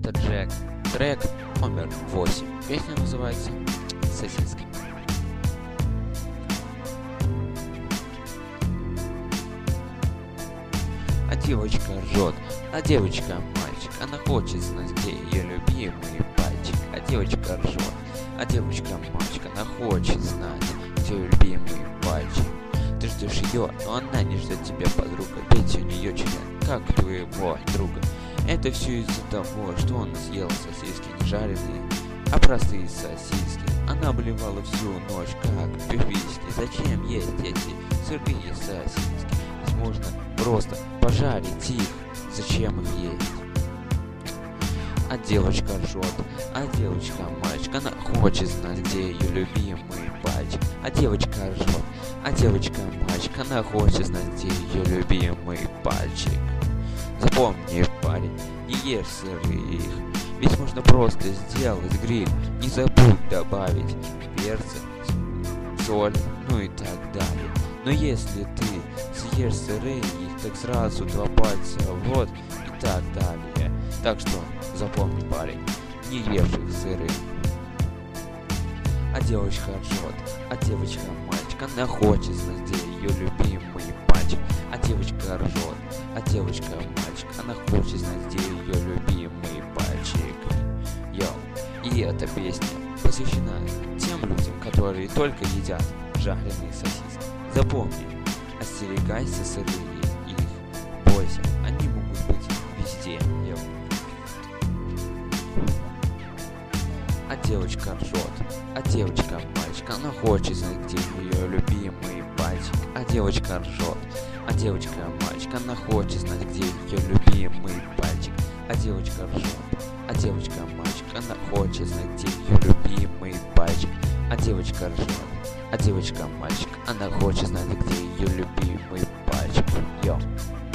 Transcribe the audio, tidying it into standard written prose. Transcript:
это Джек. Трек номер 8. Песня называется «Сосиски». А девочка ржет, а девочка мальчик. Она хочет знать, где ее любимый пальчик. А девочка ржет, а девочка мальчик. Она хочет знать, где ее любимый пальчик. Ты ждешь ее, но она не ждет тебя, подруга. Ведь у нее член, как у твоего друга. Это все из-за того, что он съел сосиски не жареные, а простые сосиски. Она обливала всю ночь, как пиписьки. Зачем есть эти сырые сосиски? Ведь можно просто пожарить их. Зачем их есть? А девочка ржет, а девочка мальчик. Она хочет знать, где ее любимый пальчик. А девочка ржет, а девочка мальчик. Она хочет знать, где ее любимый пальчик. Запомни, парень, не ешь сырых, ведь можно просто сделать гриль. Не забудь добавить перца, соль, ну и так далее. Но если ты съешь сырые, так сразу 2 пальца в рот и так далее. Так что запомни, парень, не ешь их сырые. А девочка ржет, а девочка мальчик. Она хочет знать, где ее любимый пальчик. А девочка ржет, а девочка мальчик. Она хочет знать, где ее любимый пальчик. Йоу, и эта песня посвящена тем людям, которые только едят жареные сосиски. Запомни, остерегайся сырые их, бойся, они могут быть везде. Йоу. А девочка ржет, а девочка мальчик. Она хочет знать, где ее любимый пальчик. А девочка ржет, а девочка мальчик. Она хочет знать, где ее любимый пальчик. А девочка ржет, а девочка мальчик. Она хочет знать, где ее любимый пальчик. А девочка ржет, а девочка мальчик. Она хочет знать, где ее любимый пальчик. Йо.